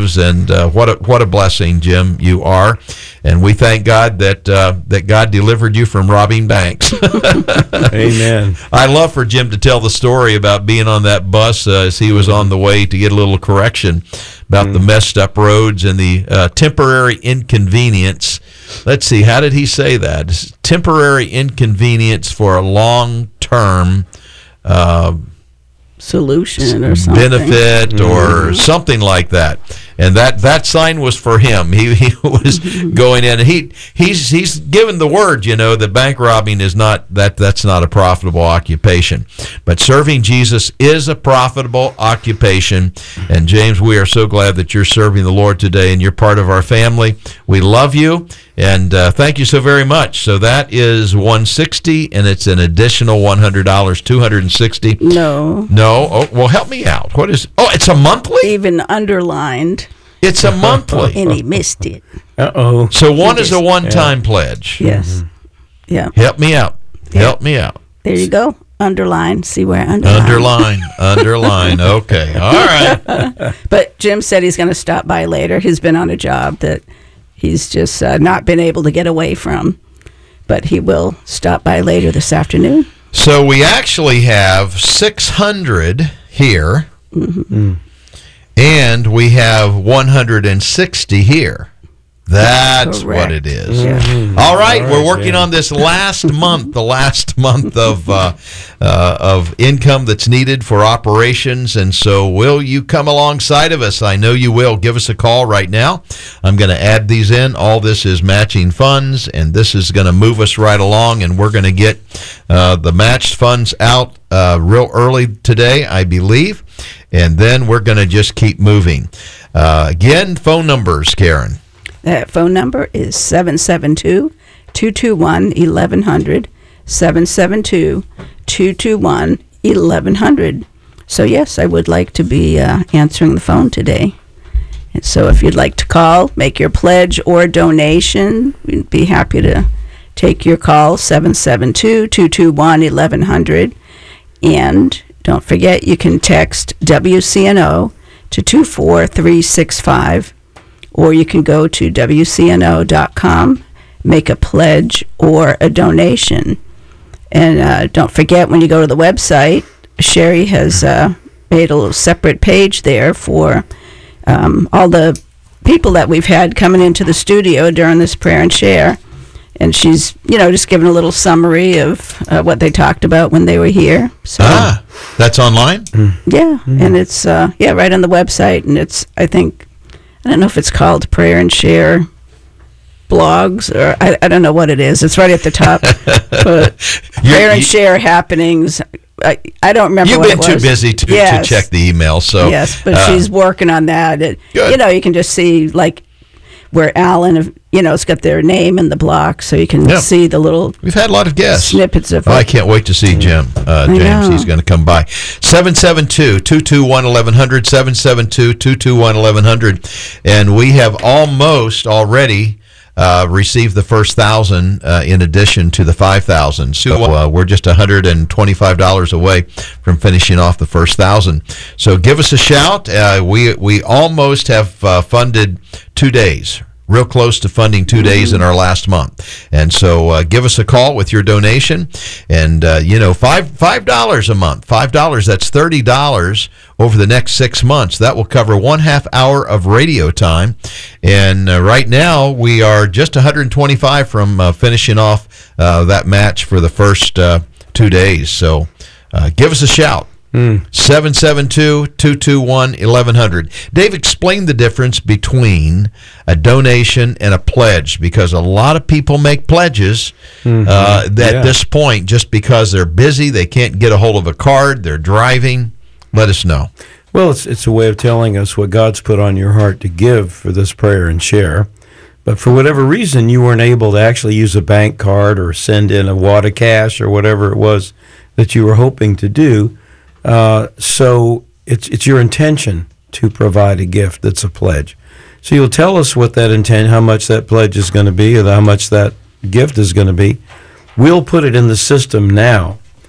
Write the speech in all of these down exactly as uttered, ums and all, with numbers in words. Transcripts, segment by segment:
gives, and uh, what a, what a blessing, Jim, you are. And we thank God that uh, that God delivered you from robbing banks. Amen. I love for Jim to tell the story about being on that bus uh, as he was on the way to get a little correction about mm. the messed up roads and the uh, temporary inconvenience. Let's see, how did he say that? Temporary inconvenience for a long-term uh, solution or something. benefit mm-hmm. or something like that. And that, that sign was for him. He he was going in, and he he's he's given the word, you know, that bank robbing is not that that's not a profitable occupation, but serving Jesus is a profitable occupation. And James, we are so glad that you're serving the Lord today, and you're part of our family. We love you, and uh, thank you so very much. So that is one hundred sixty dollars, and it's an additional one hundred dollars, two hundred sixty dollars. No. No. Oh, well, help me out. What is? Oh, it's a monthly. Even underlined. It's a monthly. And he missed it. Uh-oh. So one is a one-time yeah. pledge. Yes. Mm-hmm. Yeah. Help me out. Yeah. Help me out. There you go. Underline. See where underline. Underline. Underline. Okay. All right. But Jim said he's going to stop by later. He's been on a job that he's just uh, not been able to get away from. But he will stop by later this afternoon. So we actually have six hundred here. Mm-hmm. Mm. And we have one hundred sixty here. That's Correct. what it is. Yeah. Mm-hmm. All right, All right, we're working yeah. on this last month, the last month of uh, uh, of income that's needed for operations. And so will you come alongside of us? I know you will. Give us a call right now. I'm going to add these in. All this is matching funds, and this is going to move us right along, and we're going to get uh, the matched funds out uh, real early today, I believe. And then we're going to just keep moving. Uh, again, phone numbers, Karen. That phone number is seven seven two, two two one, eleven hundred, seven seven two, two two one, eleven hundred. So, yes, I would like to be uh, answering the phone today. And so if you'd like to call, make your pledge or donation, we'd be happy to take your call, seven seven two, two two one, eleven hundred. And don't forget, you can text W C N O to two four three six five, or you can go to W C N O dot com, make a pledge or a donation. And uh, don't forget, when you go to the website, Sherry has uh, made a little separate page there for um, all the people that we've had coming into the studio during this prayer and share. And she's, you know, just giving a little summary of uh, what they talked about when they were here. So, ah, that's online? Yeah, mm. and it's, uh, yeah, right on the website. And it's, I think, I don't know if it's called Prayer and Share Blogs, or I, I don't know what it is. It's right at the top. But Prayer and Share Happenings, I, I don't remember You've what been it was. too busy to, yes. to check the email. So yes, but uh, she's working on that. It, you know, you can just see, like, where Alan, you know, it's got their name in the block, so you can yep. see the little We've had a lot of guests. Snippets of oh, it. I can't wait to see Jim. Uh, James, he's going to come by. seven seven two, two two one, eleven hundred, seven seven two, two two one, eleven hundred. And we have almost already uh, received the first thousand uh, in addition to the five thousand. So uh, we're just one hundred twenty-five dollars away from finishing off the first thousand. So give us a shout. Uh, we, we almost have uh, funded two days. Real close to funding two days in our last month. And so uh, give us a call with your donation. And, uh, you know, five, five dollars a month. five dollars, that's thirty dollars over the next six months. That will cover one half hour of radio time. And uh, right now, we are just one hundred twenty-five from uh, finishing off uh, that match for the first uh, two days. So uh, give us a shout. Mm. seven seven two, two two one, eleven hundred. Dave, explain the difference between a donation and a pledge, because a lot of people make pledges mm-hmm. uh, at yeah. this point just because they're busy, they can't get a hold of a card, they're driving. Let us know. Well, it's it's a way of telling us what God's put on your heart to give for this prayer and share. But for whatever reason, you weren't able to actually use a bank card or send in a wad of cash or whatever it was that you were hoping to do. Uh, so it's it's your intention to provide a gift that's a pledge. So you'll tell us what that intent, how much that pledge is going to be, or how much that gift is going to be. We'll put it in the system now,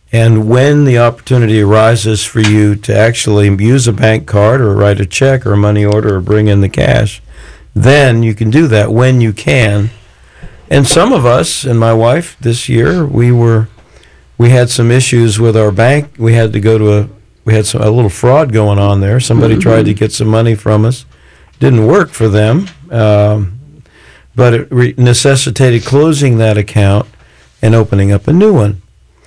And when the opportunity arises for you to actually use a bank card or write a check or a money order or bring in the cash, then you can do that when you can. And some of us, and my wife this year, we were we had some issues with our bank. We had to go to a we had some a little fraud going on there. Somebody mm-hmm. tried to get some money from us. Didn't work for them, um, but it re- necessitated closing that account and opening up a new one.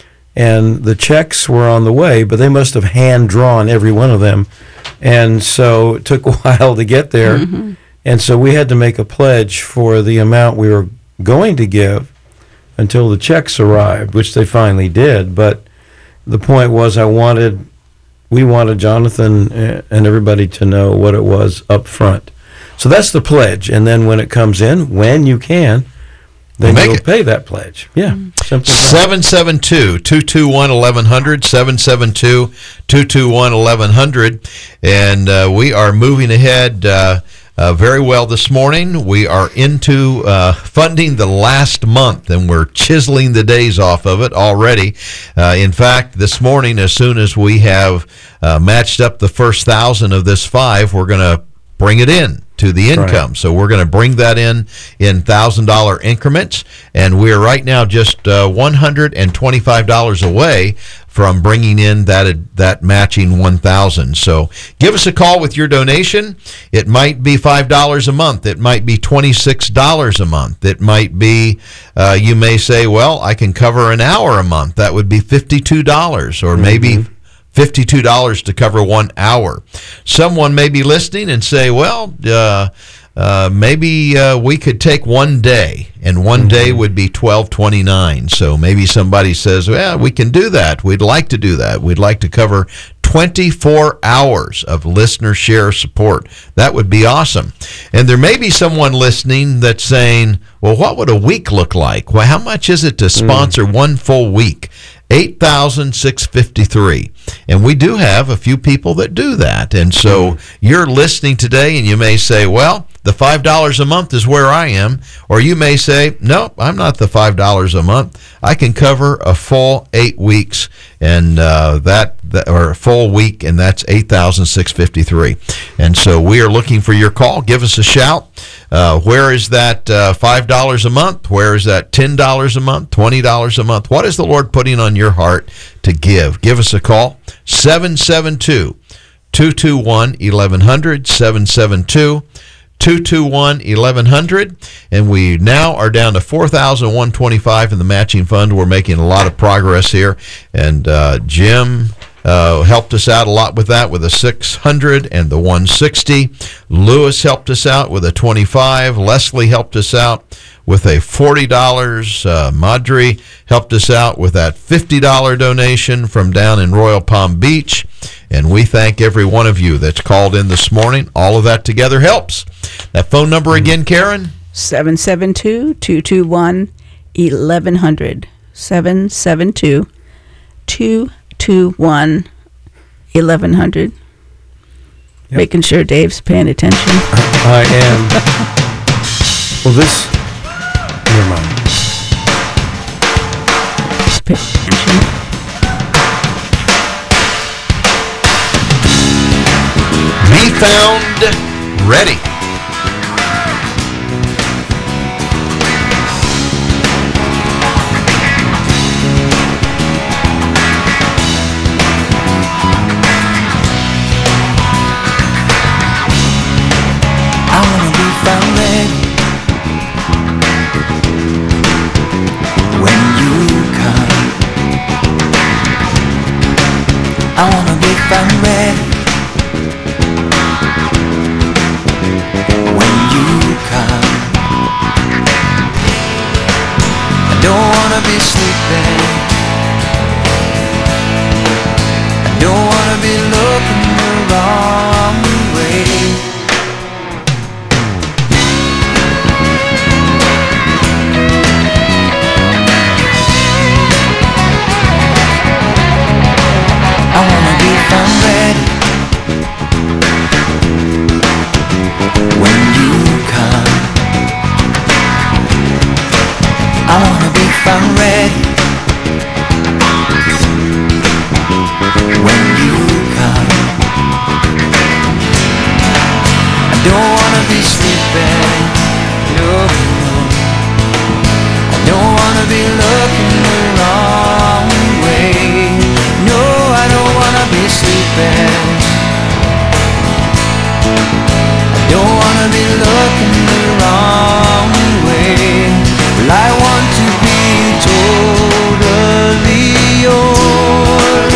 And the checks were on the way, but they must have hand-drawn every one of them. And so it took a while to get there. Mm-hmm. And so we had to make a pledge for the amount we were going to give until the checks arrived, which they finally did. But the point was I wanted, we wanted Jonathan and everybody to know what it was up front. So that's the pledge. And then when it comes in, when you can, then we'll you'll it. pay that pledge. Yeah. Simple. seven seven two, two two one, eleven hundred, seven seven two, two two one, eleven hundred. And uh, we are moving ahead uh, uh, very well this morning. We are into uh, funding the last month, and we're chiseling the days off of it already. Uh, in fact, this morning, as soon as we have uh, matched up the first thousand of this five, we're going to bring it in to the income. Right. So we're going to bring that in in one thousand dollars increments, and we're right now just uh, one hundred twenty-five dollars away from bringing in that that matching one thousand. So give us a call with your donation. It might be five dollars a month. It might be twenty-six dollars a month. It might be, uh, you may say, well, I can cover an hour a month. That would be fifty-two dollars, or mm-hmm. maybe fifty-two dollars to cover one hour. Someone may be listening and say, well, uh, uh, maybe uh, we could take one day, and one mm-hmm. day would be twelve twenty-nine. So maybe somebody says, well, we can do that. We'd like to do that. We'd like to cover twenty-four hours of listener share support. That would be awesome. And there may be someone listening that's saying, well, what would a week look like? Well, how much is it to sponsor mm. one full week? eight thousand six hundred fifty-three. And we do have a few people that do that. And so you're listening today and you may say, well, the five dollars a month is where I am. Or you may say, no, I'm not the five dollars a month. I can cover a full eight weeks and uh, that, that or a full week, and that's eight thousand six hundred fifty-three. And so we are looking for your call. Give us a shout. Uh, where is that uh, five dollars a month? Where is that ten dollars a month, twenty dollars a month? What is the Lord putting on your heart to give? Give us a call, seven seven two, two two one, eleven hundred, seven seven two, two two one, eleven hundred. And we now are down to four thousand one hundred twenty-five in the matching fund. We're making a lot of progress here. And uh, Jim Uh, helped us out a lot with that, with a six hundred and the one sixty. Lewis helped us out with a twenty-five. Leslie helped us out with a forty dollars. Uh, Madri helped us out with that fifty dollars donation from down in Royal Palm Beach. And we thank every one of you that's called in this morning. All of that together helps. That phone number again, Karen? seven seven two, two two one, eleven hundred. seven seven two, two two one, eleven hundred. Yep. Making sure Dave's paying attention. I am. Well, this... Never mind. Pay attention. Be found ready. I wanna be found ready when you come. I don't wanna be sleeping. I don't wanna be looking the wrong way. I wanna be found ready when you come. I wanna be found ready wanna be sleeping, no, no. I don't wanna be looking the wrong way. No, I don't wanna be sleeping. I don't wanna be looking the wrong way. Well, I want to be totally yours,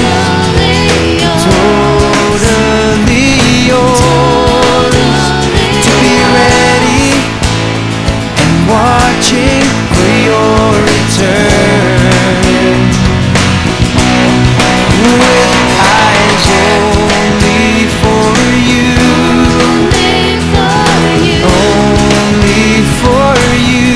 totally yours, to be ready and watching for your return, with eyes only for you, only for you,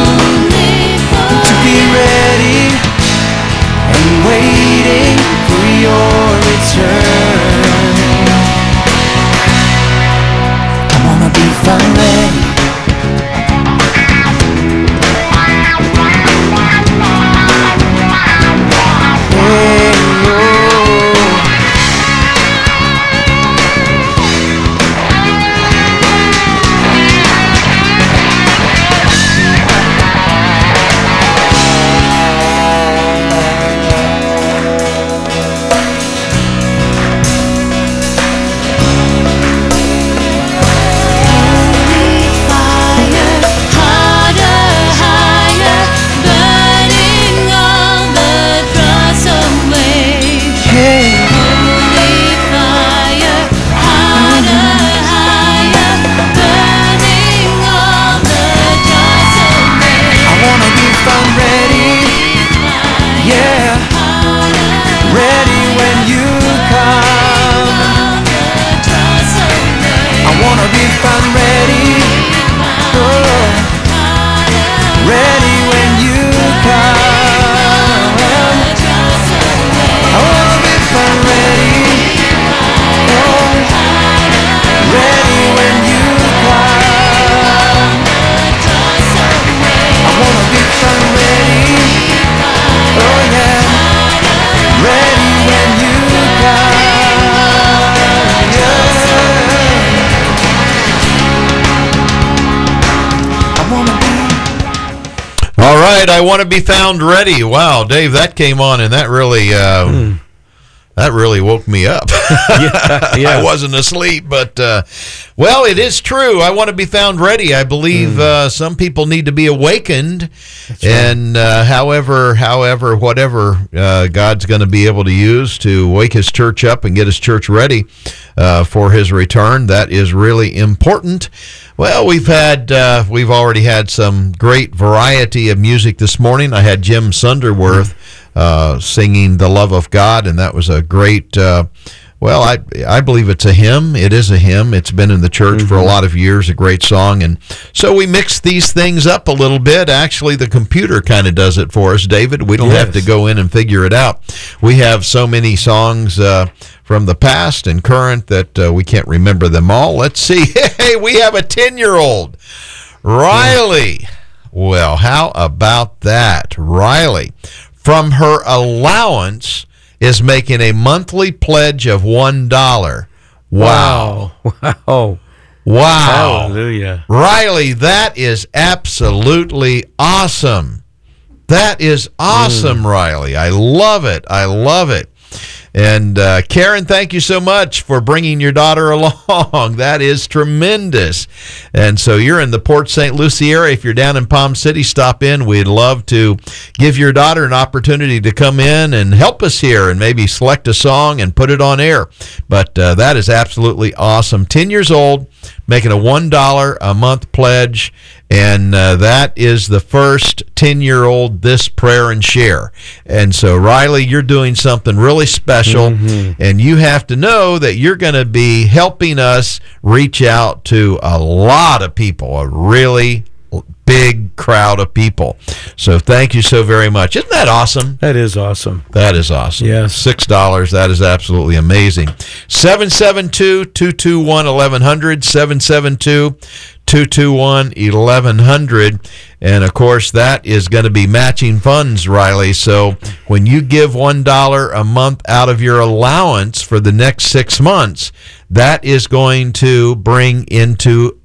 to be ready and waiting for your return. I wanna be found ready. Hey, oh. I want to be found ready. Wow, Dave, that came on and that really uh, mm. that really woke me up. yeah, yeah. I wasn't asleep, but uh, well, it is true. I want to be found ready. I believe mm. uh, some people need to be awakened, That's and right. uh, however, however, whatever uh, God's going to be able to use to wake His church up and get His church ready uh, for His return, that is really important. Well, we've had uh, we've already had some great variety of music this morning. I had Jim Sunderworth uh, singing "The Love of God," and that was a great. Uh, well, I I believe it's a hymn. It is a hymn. It's been in the church mm-hmm. for a lot of years. A great song, and so we mix these things up a little bit. Actually, the computer kind of does it for us, David. We don't yes. have to go in and figure it out. We have so many songs Uh, from the past and current that uh, we can't remember them all. Let's see. Hey, we have a ten-year-old. Riley. Well, how about that? Riley, from her allowance, is making a monthly pledge of one dollar. Wow. Wow. Wow. Hallelujah. Riley, that is absolutely awesome. That is awesome, mm. Riley. I love it. I love it. And uh, Karen, thank you so much for bringing your daughter along. That is tremendous. And so you're in the Port Saint Lucie area. If you're down in Palm City, stop in. We'd love to give your daughter an opportunity to come in and help us here and maybe select a song and put it on air. But uh, that is absolutely awesome. ten years old, making a one dollar a month pledge. And uh, that is the first ten-year-old This Prayer and Share. And so, Riley, you're doing something really special, mm-hmm. and you have to know that you're going to be helping us reach out to a lot of people, a really big crowd of people. So thank you so very much. Isn't that awesome? That is awesome. That is awesome. Yes. six dollars. That is absolutely amazing. seven seven two, two two one, eleven hundred, seven seven two, two two one, eleven hundred. And, of course, that is going to be matching funds, Riley. So when you give one dollar a month out of your allowance for the next six months, that is going to bring into